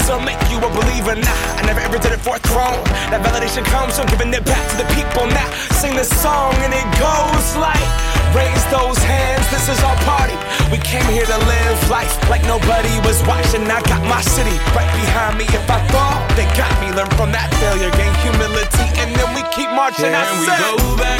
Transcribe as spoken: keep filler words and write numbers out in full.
will make you a believer. Nah, I never ever did it for a throne. That validation comes from giving it back to the people. Now sing this song and it goes like, raise those hands, this is our party. We came here to live life like nobody was watching. I got my city right behind me. If I fall, they got me. Learn from that failure, gain humility, and then we keep marching. Can I we said, go back